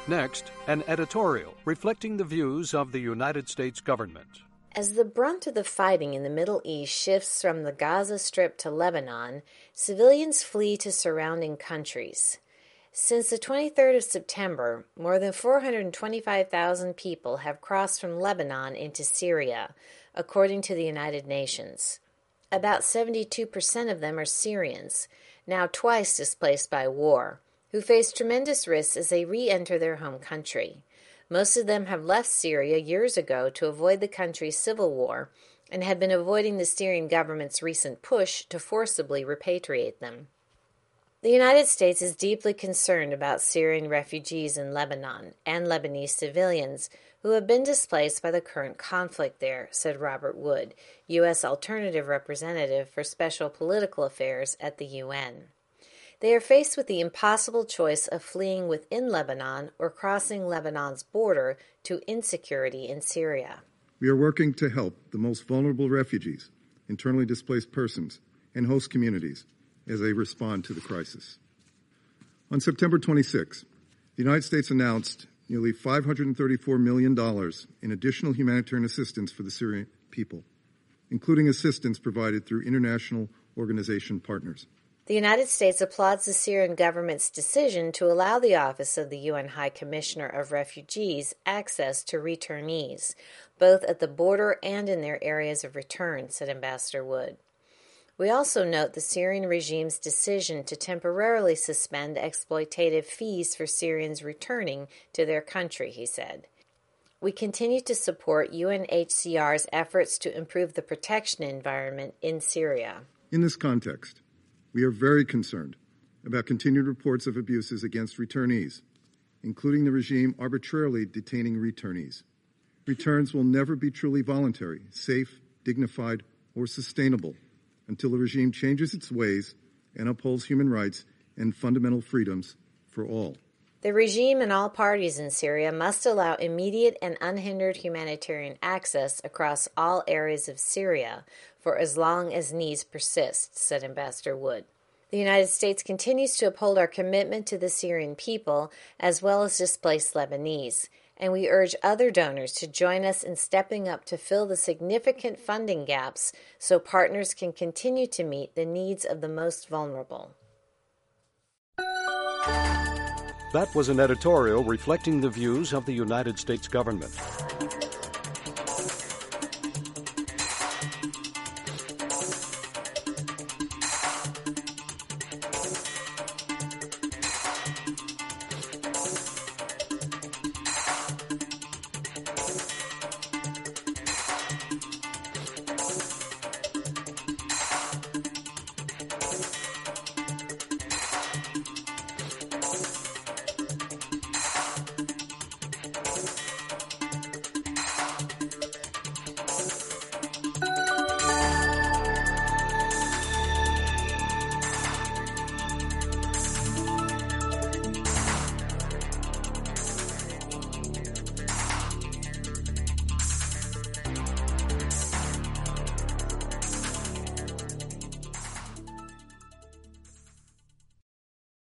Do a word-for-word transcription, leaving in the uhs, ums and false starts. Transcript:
Next, an editorial reflecting the views of the United States government. As the brunt of the fighting in the Middle East shifts from the Gaza Strip to Lebanon, civilians flee to surrounding countries. Since the twenty-third of September, more than four hundred twenty-five thousand people have crossed from Lebanon into Syria, according to the United Nations. About seventy-two percent of them are Syrians, now twice displaced by war, who face tremendous risks as they re-enter their home country. Most of them have left Syria years ago to avoid the country's civil war and had been avoiding the Syrian government's recent push to forcibly repatriate them. The United States is deeply concerned about Syrian refugees in Lebanon and Lebanese civilians who have been displaced by the current conflict there, said Robert Wood, U S Alternative Representative for Special Political Affairs at the U N. They are faced with the impossible choice of fleeing within Lebanon or crossing Lebanon's border to insecurity in Syria. We are working to help the most vulnerable refugees, internally displaced persons, and host communities as they respond to the crisis. On September twenty-sixth, the United States announced nearly five hundred thirty-four million dollars in additional humanitarian assistance for the Syrian people, including assistance provided through international organization partners. The United States applauds the Syrian government's decision to allow the Office of the U N High Commissioner of Refugees access to returnees, both at the border and in their areas of return, said Ambassador Wood. We also note the Syrian regime's decision to temporarily suspend exploitative fees for Syrians returning to their country, he said. We continue to support U N H C R's efforts to improve the protection environment in Syria. In this context, we are very concerned about continued reports of abuses against returnees, including the regime arbitrarily detaining returnees. Returns will never be truly voluntary, safe, dignified, or sustainable until the regime changes its ways and upholds human rights and fundamental freedoms for all. The regime and all parties in Syria must allow immediate and unhindered humanitarian access across all areas of Syria for as long as needs persist, said Ambassador Wood. The United States continues to uphold our commitment to the Syrian people as well as displaced Lebanese, and we urge other donors to join us in stepping up to fill the significant funding gaps so partners can continue to meet the needs of the most vulnerable. That was an editorial reflecting the views of the United States government.